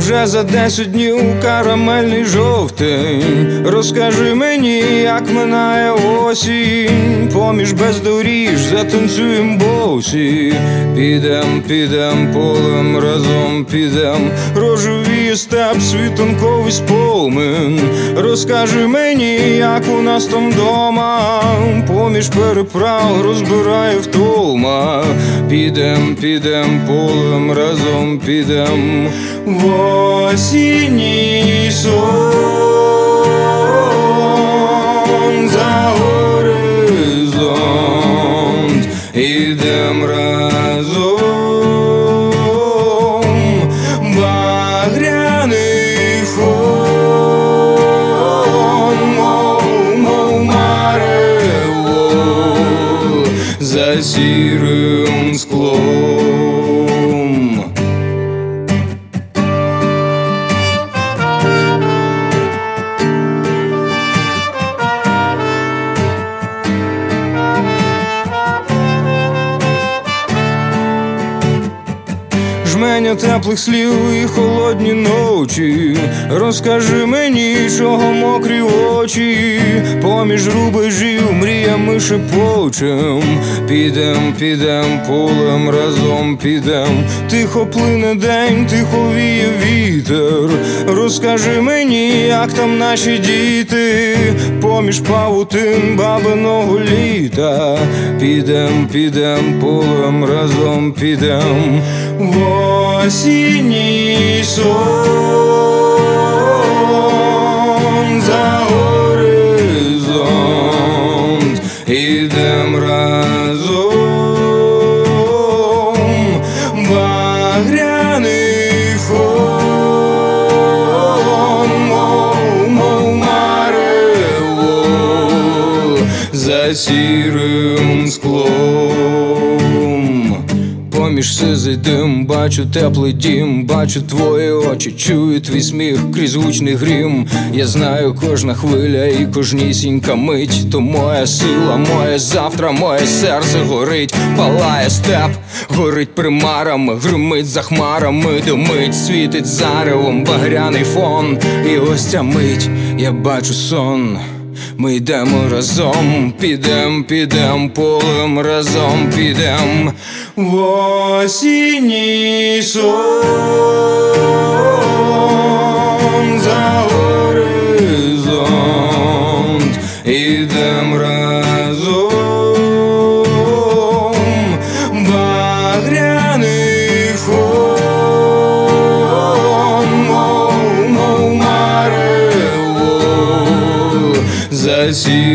вже за 10 днів карамельний жовтень. Розкажи мені, як минає осінь, поміж бездоріж затанцюєм босі. Підем полем, разом підем, рожевіє степ, світанковий спомин. Розкажи мені, як у нас там дома, поміж переправ розбирає втома. Підем полем, разом підем в осінній сон за горизонт. Ідем разом, багряний фон, мов марево за сірим склом. Жменя теплих слів і холодні ночі. Розкажи мені, чого мокрі очі, поміж рубежів мріями шепочем. Підем полем, разом підем. Тихо плине день, тихо віє вітер. Розкажи мені, як там наші діти, поміж павутин бабиного літа. Підем полем, разом підем в осінній сон за горизонт. Ідем разом, багряний фон, мов марево за сірим склом. Поміж сизий дим бачу теплий дім, бачу твої очі, чую твій сміх крізь гучний грім. Я знаю, кожна хвиля і кожнісінька мить то моя сила, моє завтра, моє серце горить. Палає степ, горить примарами, гримить за хмарами, димить, світить заревом багряний фон. І ось ця мить, я бачу сон. Ми йдемо разом, підем полем, разом підем в осінній сон за горизонт. Ідем разом, багряний фон, мов марево за сірим